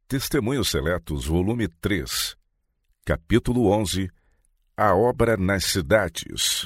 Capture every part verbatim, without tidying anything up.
Testemunhos Seletos, volume três, capítulo onze, A Obra nas Cidades.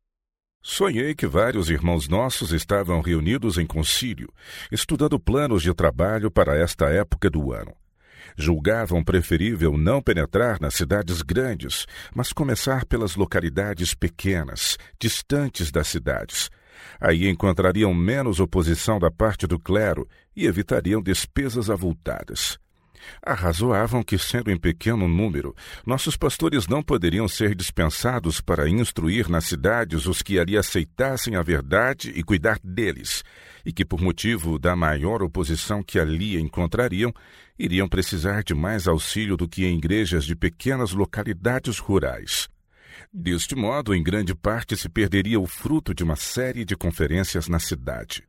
Sonhei que vários irmãos nossos estavam reunidos em concílio, estudando planos de trabalho para esta época do ano. Julgavam preferível não penetrar nas cidades grandes, mas começar pelas localidades pequenas, distantes das cidades. Aí encontrariam menos oposição da parte do clero e evitariam despesas avultadas. Arrazoavam que, sendo em pequeno número, nossos pastores não poderiam ser dispensados para instruir nas cidades os que ali aceitassem a verdade e cuidar deles, e que, por motivo da maior oposição que ali encontrariam, iriam precisar de mais auxílio do que em igrejas de pequenas localidades rurais. Deste modo, em grande parte se perderia o fruto de uma série de conferências na cidade.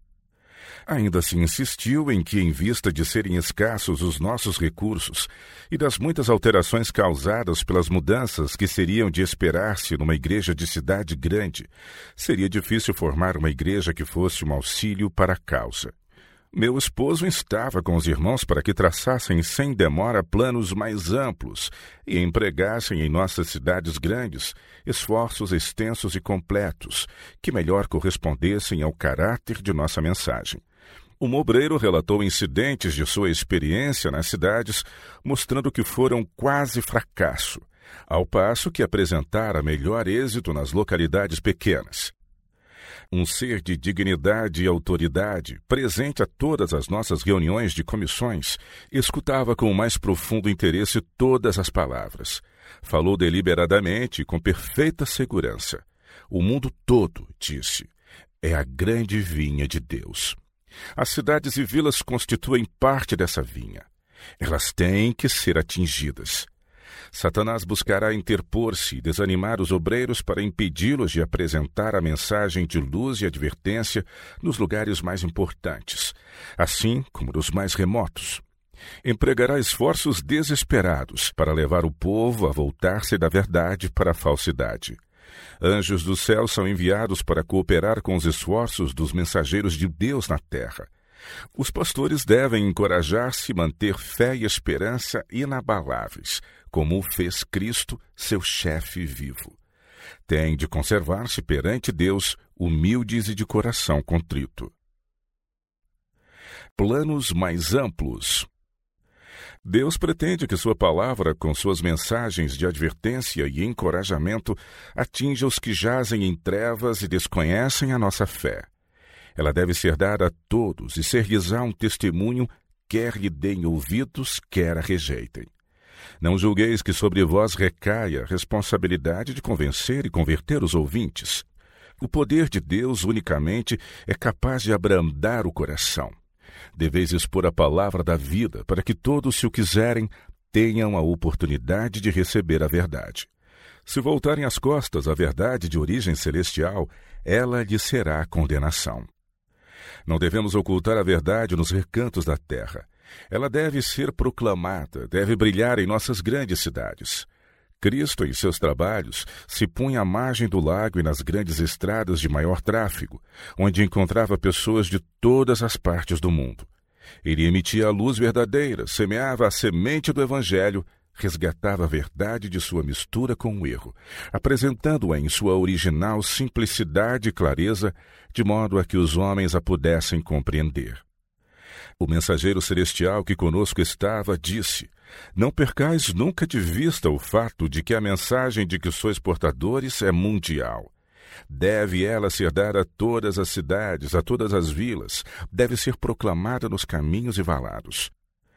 Ainda se insistiu em que, em vista de serem escassos os nossos recursos e das muitas alterações causadas pelas mudanças que seriam de esperar-se numa igreja de cidade grande, seria difícil formar uma igreja que fosse um auxílio para a causa. Meu esposo instava com os irmãos para que traçassem sem demora planos mais amplos e empregassem em nossas cidades grandes esforços extensos e completos, que melhor correspondessem ao caráter de nossa mensagem. O obreiro relatou incidentes de sua experiência nas cidades, mostrando que foram quase fracasso, ao passo que apresentara melhor êxito nas localidades pequenas. Um ser de dignidade e autoridade, presente a todas as nossas reuniões de comissões, escutava com o mais profundo interesse todas as palavras. Falou deliberadamente e com perfeita segurança. O mundo todo, disse, é a grande vinha de Deus. As cidades e vilas constituem parte dessa vinha. Elas têm que ser atingidas. Satanás buscará interpor-se e desanimar os obreiros para impedi-los de apresentar a mensagem de luz e advertência nos lugares mais importantes, assim como nos mais remotos. Empregará esforços desesperados para levar o povo a voltar-se da verdade para a falsidade. Anjos do céu são enviados para cooperar com os esforços dos mensageiros de Deus na terra. Os pastores devem encorajar-se e manter fé e esperança inabaláveis, como o fez Cristo, seu chefe vivo. Têm de conservar-se perante Deus humildes e de coração contrito. Planos mais amplos. Deus pretende que sua palavra, com suas mensagens de advertência e encorajamento, atinja os que jazem em trevas e desconhecem a nossa fé. Ela deve ser dada a todos e ser-lhes um testemunho, quer lhe deem ouvidos, quer a rejeitem. Não julgueis que sobre vós recaia a responsabilidade de convencer e converter os ouvintes. O poder de Deus unicamente é capaz de abrandar o coração. Deveis expor a palavra da vida para que todos, se o quiserem, tenham a oportunidade de receber a verdade. Se voltarem as costas à verdade de origem celestial, ela lhe será condenação. Não devemos ocultar a verdade nos recantos da terra. Ela deve ser proclamada, deve brilhar em nossas grandes cidades. Cristo, em seus trabalhos, se punha à margem do lago e nas grandes estradas de maior tráfego, onde encontrava pessoas de todas as partes do mundo. Ele emitia a luz verdadeira, semeava a semente do Evangelho, resgatava a verdade de sua mistura com o erro, apresentando-a em sua original simplicidade e clareza, de modo a que os homens a pudessem compreender. O mensageiro celestial que conosco estava disse: não percais nunca de vista o fato de que a mensagem de que sois portadores é mundial. Deve ela ser dada a todas as cidades, a todas as vilas, deve ser proclamada nos caminhos e valados.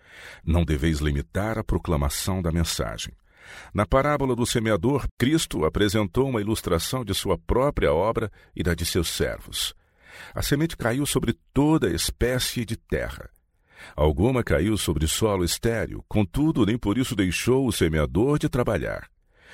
Não deveis limitar a proclamação da mensagem. Na parábola do semeador, Cristo apresentou uma ilustração de sua própria obra e da de seus servos. A semente caiu sobre toda espécie de terra. Alguma caiu sobre solo estéril, contudo, nem por isso deixou o semeador de trabalhar.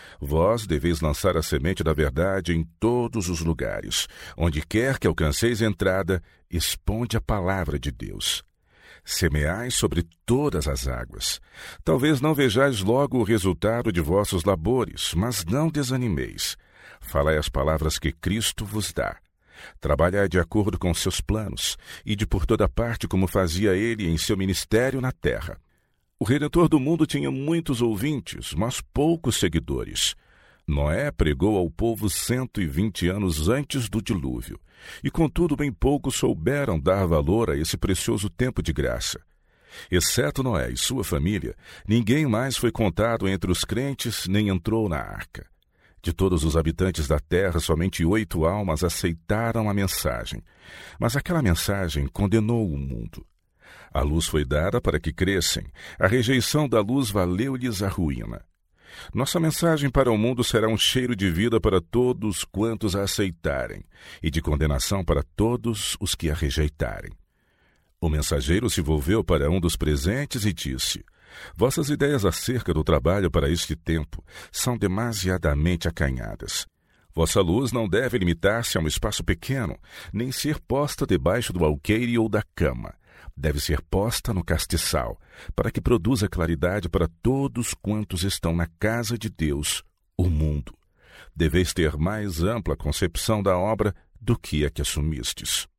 Vós deveis lançar a semente da verdade em todos os lugares. Onde quer que alcanceis entrada, exponde a palavra de Deus. Semeais sobre todas as águas. Talvez não vejais logo o resultado de vossos labores, mas não desanimeis. Falai as palavras que Cristo vos dá. Trabalhai de acordo com seus planos, e de por toda parte como fazia ele em seu ministério na terra. O Redentor do mundo tinha muitos ouvintes, mas poucos seguidores. Noé pregou ao povo cento e vinte anos antes do dilúvio, e contudo bem poucos souberam dar valor a esse precioso tempo de graça. Exceto Noé e sua família, ninguém mais foi contado entre os crentes nem entrou na arca. De todos os habitantes da terra, somente oito almas aceitaram a mensagem, mas aquela mensagem condenou o mundo. A luz foi dada para que crescem, a rejeição da luz valeu-lhes a ruína. Nossa mensagem para o mundo será um cheiro de vida para todos quantos a aceitarem, e de condenação para todos os que a rejeitarem. O mensageiro se volveu para um dos presentes e disse: Vossas ideias acerca do trabalho para este tempo são demasiadamente acanhadas. Vossa luz não deve limitar-se a um espaço pequeno, nem ser posta debaixo do alqueire ou da cama. Deve ser posta no castiçal, para que produza claridade para todos quantos estão na casa de Deus, o mundo. Deveis ter mais ampla concepção da obra do que a que assumistes.